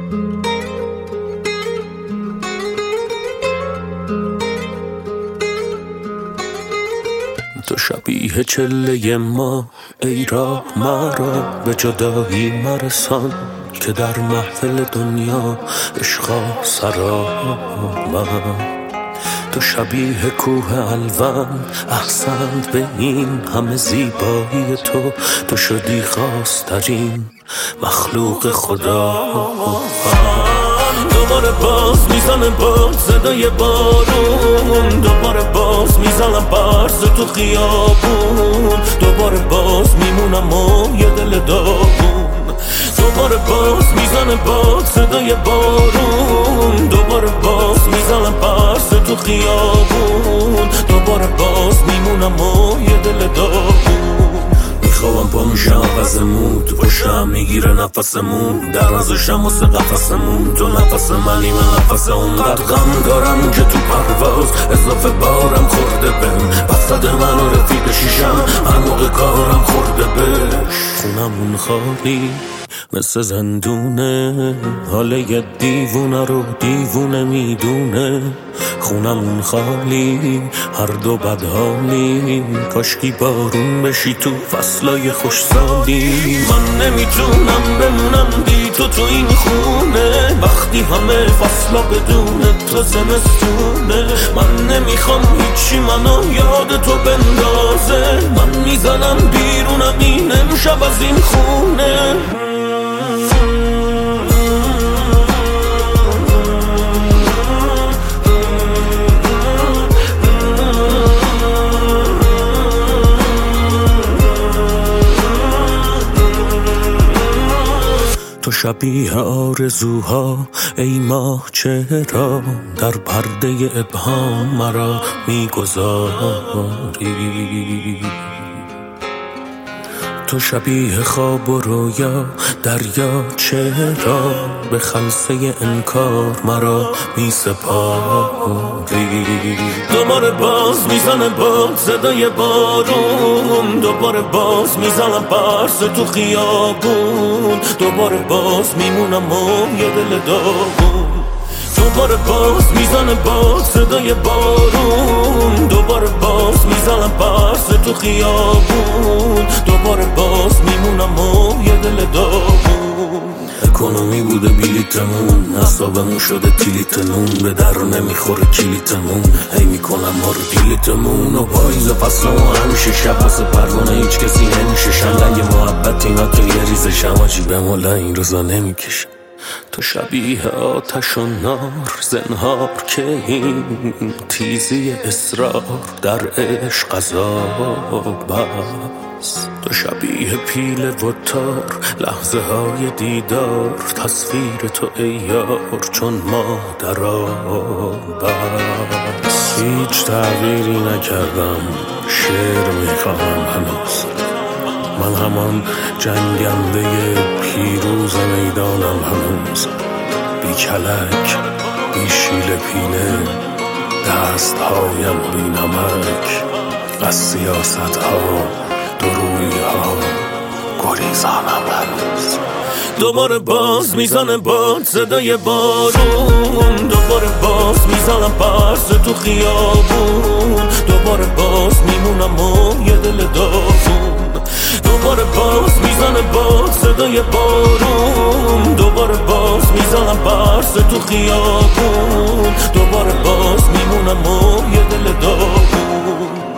تو شبیه چله ما ای راه مرا به جدایی مرسان که در محفل دنیا عشقا سرا من. تو شبیه کوه الوان احسنت به این همه زیبایی تو شدی خواسترین مخلوق خدا. دوباره باز میزنه باد صدای بارون، دوباره باز میزنم برز تو خیابون، دوباره باز میمونم و یه دل داغون. دوباره باز میزنه باد صدای بارون، دوباره باز میزنم برز تو خیابون، دوباره باز میمونم و یه دل داغون. میخوام پا میشم عوضمون، تو پشتم میگیره نفسمون، در نزشم واسه قفسمون، تو نفس منی من نفس اون. قد غم دارم که تو پرواز اضافه بارم خورده بهم، وسط من و رفیق شیشم هر موقع کارم خورده بهش. خونمون خالی مثل زندونه، حال یه دیوونه رو دیوونه میدونه. خونمون خالی هر دو بدحالی، کاشکی بارون بشی تو فصلای خوش سالی. من نمیتونم بمونم بی تو این خونه، وقتی همه فصلا بدون تو زمستونه. من نمیخوام هیچی منو یاد تو بندازه، من میزنم بیرونم این امشب از این خونه. تو شبیه آرزوها ای ماه چرا در پرده ابهام مرا میگذاری. تو شبیه خواب و رویا دریا چرا به خلسه انکار مرا میسپاری. دوباره باز میزنه باد صدای بارون، دوباره باز میزنم برس تو خیابون، دوباره باز میمونم و یه دل داغون. دوباره باز میزنه باد صدای بارون، دوباره باز میزنم برس تو خیابون، دوباره باز میمونم و یه دل داغون. اکونومی بوده بلیتمون، اصابمون شده تیلیتمون، به در نمیخوره کلیتمون، هی میکنم ما رو دیلیتمون. و پاییز فصل و همیشه شب واسه پروانه هیچ کسی نمیشه شنگ محبت اینا تو یه ریز شماجی به مولا این روزا نمیکشم. تو شبیه آتش و نار زنهار که این تیزی اصرار در عشق عذاب است. تو شبیه پیل و تار لحظه های دیدار، تصویر تو ای یار چون ما در آب است. هیچ تغییری نکردم، شعر میخوام هنوز، من همان جنگنده پیروز میدانم هنوز. بی کلک بی شیل پینه دست هایم بی نمک، از سیاست ها دروی ها گریزانم هنوز. دوباره باز میزنه باد صدای بارون، دوباره باز میزنم برس تو خیابون، دوباره باز میمونم و یه دل داغون. دوباره باز میزنه باد صدای بارون، دوباره باز میزنم برس تو خیابون، دوباره باز میمونم و یه دل داغون.